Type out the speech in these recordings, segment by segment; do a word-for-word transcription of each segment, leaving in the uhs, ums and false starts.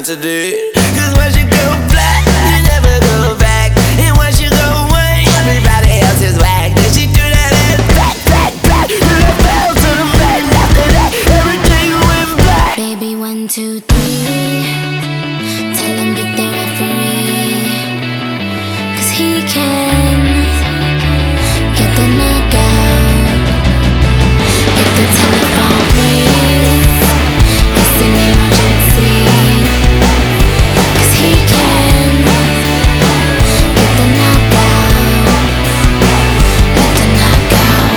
today. Cause once you go black, you never go back. And once you go white, everybody else is whack. Then she do that ass back, back, back. And I fell to the back. After that, everything went black. Baby, one, two, three. Tell him get the referee. Cause he can get the knockout. Get the telephone, please. It's an emergency. Cause he can get the knockout. Get the knockout.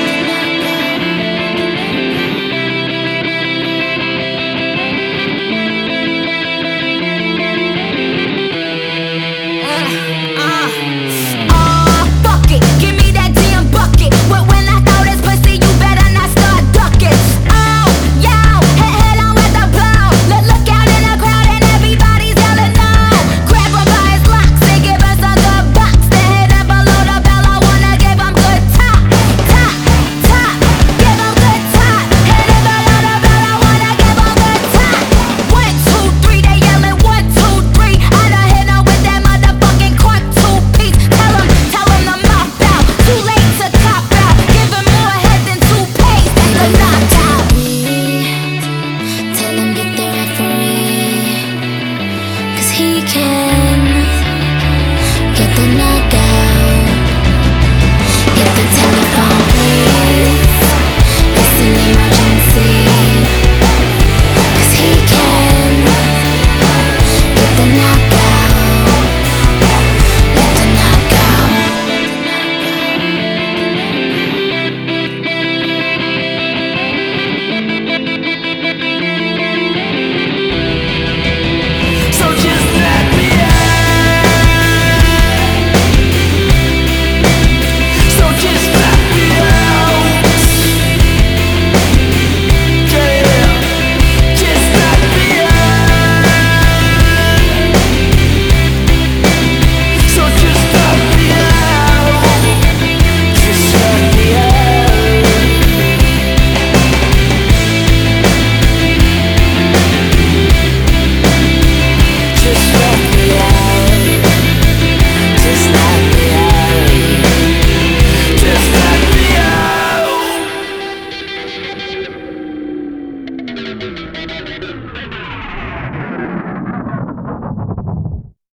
Oh, fuck it, give me that damn bucket. But when I throw this pussy, you better not start ducking. Oh, yo, hit, hit on with the blow. Look, look out in the crowd and everybody's yelling no. Grab him by his locks and give us a good box. Then hit him below the bell, I wanna give him good top, top, top. Give him good top. Hit him below the bell, I wanna give him good top. One, two, three, they yelling one, two, three. I done hit him with that motherfucking quart two piece. Tell him, tell him to mop out. Too late to cop out. Give him more head than two pays. That's a knockout. Tell him get the referee. Cause he can get the knockout. Get the telephone, please. It's an emergency. Cause he can get the knockout. Get the knockout. So just let me out. So just let me out. Yeah, just let me out. So just let me out. Just let me out. Just let me out. Just let me out. Just let me out.